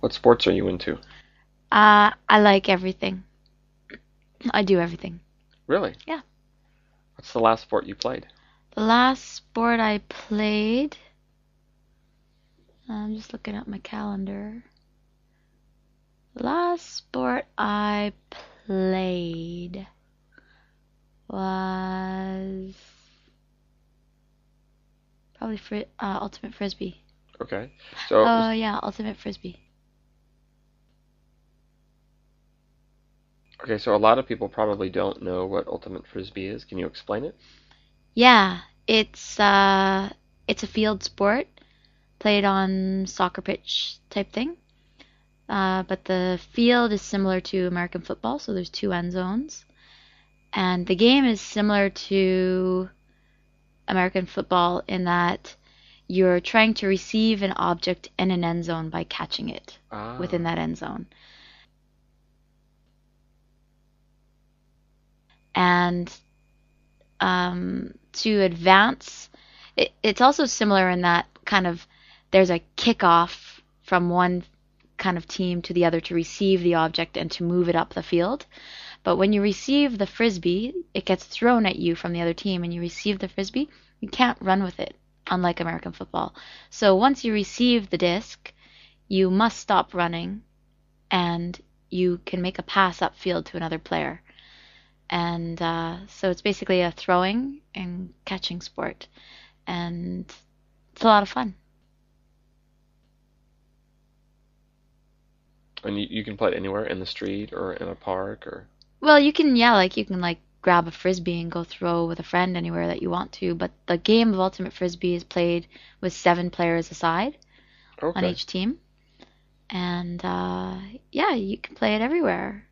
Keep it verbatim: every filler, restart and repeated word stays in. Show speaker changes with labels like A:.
A: What sports are you into?
B: Uh, I like everything. I do everything.
A: Really?
B: Yeah.
A: What's the last sport you played?
B: The last sport I played, I'm just looking at my calendar. The last sport I played was probably fri uh, Ultimate Frisbee.
A: Okay. So,
B: Oh yeah, Ultimate Frisbee.
A: okay, so a lot of people probably don't know what ultimate frisbee is. Can you explain it?
B: Yeah, it's uh, it's a field sport played on soccer pitch type thing. Uh, but the field is similar to American football, so there's two end zones. And the game is similar to American football in that you're trying to receive an object in an end zone by catching it within
A: Ah.
B: that end zone. And um, to advance, it, it's also similar in that kind of there's a kickoff from one kind of team to the other to receive the object and to move it up the field. But when you receive the frisbee, it gets thrown at you from the other team, and you receive the frisbee, you can't run with it, unlike American football. So once you receive the disc, you must stop running, and you can make a pass upfield to another player. And uh, so it's basically a throwing and catching sport, and it's a lot of fun.
A: And you, you can play it anywhere in the street or in a park or.
B: Well, you can, yeah, like you can like grab a frisbee and go throw with a friend anywhere that you want to, but the game of Ultimate Frisbee is played with seven players aside on
A: Okay.
B: each team. And uh, yeah, you can play it everywhere.